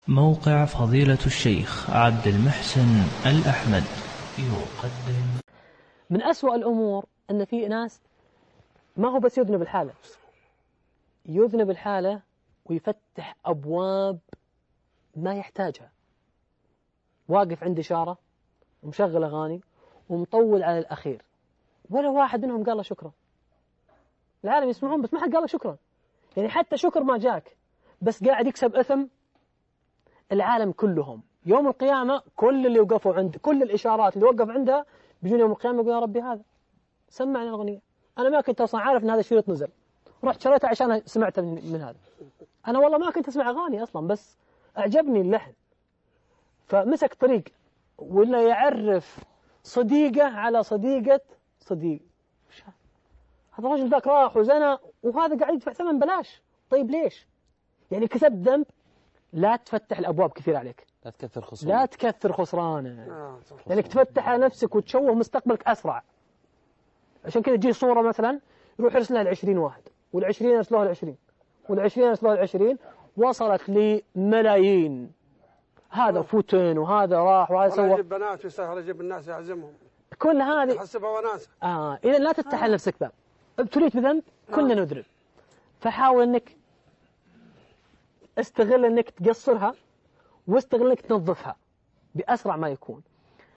موقع فضيلة الشيخ عبد المحسن الأحمد يقدم. من أسوأ الأمور أن في ناس ما هو بس يذنب الحالة، يذنب الحالة ويفتح أبواب ما يحتاجها. واقف عند إشارة ومشغل أغاني ومطول على الأخير، ولا واحد منهم قال له شكرا. العالم يسمعون بس ما حد قال له شكرا، يعني حتى شكر ما جاك، بس قاعد يكسب إثم العالم كلهم. يوم القيامة كل اللي وقفوا عند كل الإشارات اللي وقف عندها بيجون يوم القيامة يقول يا ربي هذا سمعني الأغنية، أنا ما كنت أصلا عارف أن هذا الشريط نزل، رحت شريته عشان سمعت من هذا. أنا والله ما كنت أسمع أغاني أصلا، بس أعجبني اللحن فمسك طريق. ولا يعرف صديقة على صديقة صديق، هذا الرجل ذاك راح وزنا وهذا قاعد يدفع ثمن بلاش. طيب ليش؟ يعني كسبت ذنب. لا تفتح الأبواب كثير عليك، لا تكثر خسرانك، لأنك تفتح على نفسك وتشوه مستقبلك أسرع. عشان كذا تجي صورة مثلا يروح يرسلها ل20 واحد، وال20 يرسلوها ل20، وال20 يرسلوها ل20، وصلت لملايين. هذا فتن وهذا راح وهذا سوى. يجيب بنات ويسهر يجيب الناس يعزمهم، كل هذه يحسبها وناسة. إذا لا تفتح على نفسك باب. ابتليت بذنب كلنا نذنب، فحاول انك استغل انك تقصرها، واستغل انك تنظفها بأسرع ما يكون.